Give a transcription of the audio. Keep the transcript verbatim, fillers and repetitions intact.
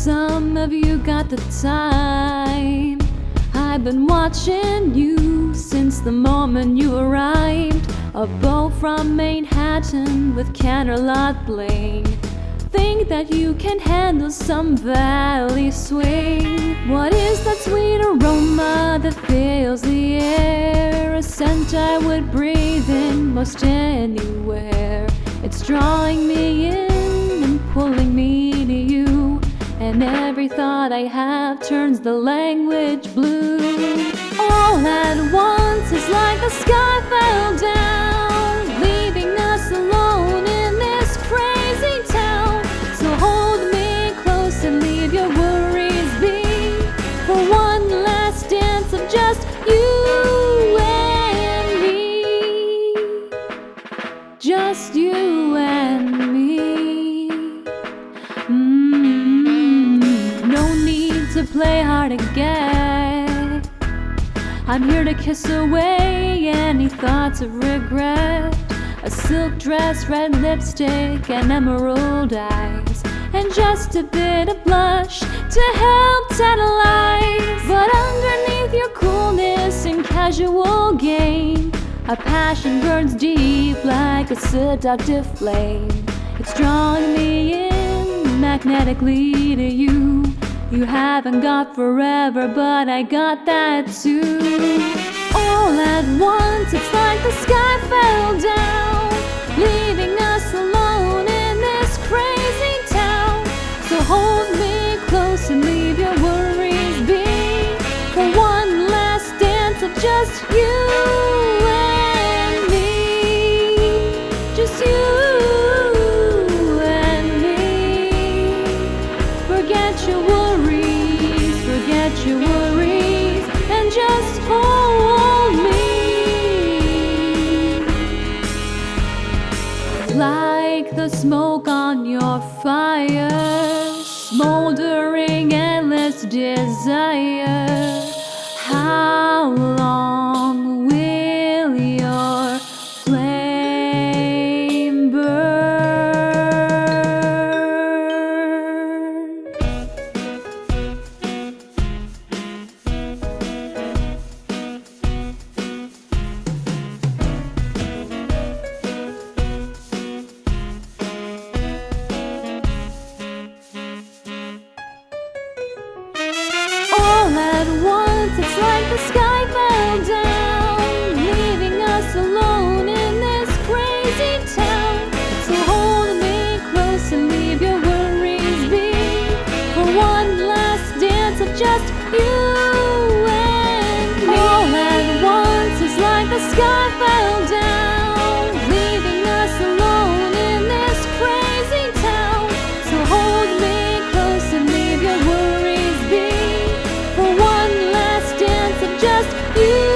some of you got the time. I've been watching you since the moment you arrived. A bow from Manhattan with candlelight bling. Think that you can handle some valley swing. What is that sweet aroma that fills the air? A scent I would breathe in most anywhere. It's drawing me in and pulling me to you, and every thought I have turns the language blue. All at once it's like the sky fell down, leaving us alone in this crazy town. So hold me close and leave your worries be, for one last dance of just you and me. Just you and me. Mm-hmm. No need to play hard to get. I'm here to kiss away any thoughts of regret. A silk dress, red lipstick, and emerald eyes, and just a bit of blush to help tantalize. But underneath your coolness and casual game, a passion burns deep like a seductive flame. It's drawing me in magnetically to you. You haven't got forever, but I got that too. All at once it's like the sky fell down, leaving us alone in this crazy town. So hold me close and leave your worries be, for one last dance of just you and me. Just you and me. Forget your worries, forget your worries, and just hold me. Like the smoke on your fire, smoldering endless desire. How long will your flame burn? All at once it's like the sky fell down, leaving us alone in this crazy town. So hold me close and leave your worries be, for one last dance of just you and me. All at once it's like the sky fell down, leaving us alone in this crazy town. So hold me close and leave your worries be, for one last dance of just you.